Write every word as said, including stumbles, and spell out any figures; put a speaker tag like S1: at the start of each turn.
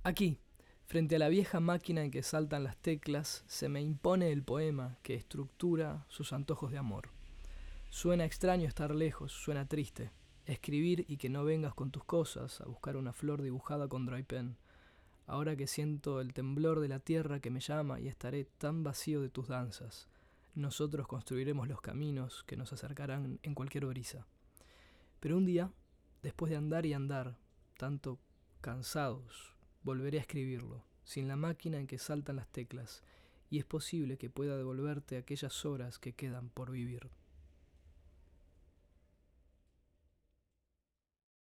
S1: Aquí, frente a la vieja máquina en que saltan las teclas, se me impone el poema que estructura sus antojos de amor. Suena extraño estar lejos, suena triste. Escribir y que no vengas con tus cosas a buscar una flor dibujada con dry pen. Ahora que siento el temblor de la tierra que me llama y estaré tan vacío de tus danzas, nosotros construiremos los caminos que nos acercarán en cualquier brisa. Pero un día, después de andar y andar, tanto cansados, volveré a escribirlo, sin la máquina en que saltan las teclas, y es posible que pueda devolverte aquellas horas que quedan por vivir.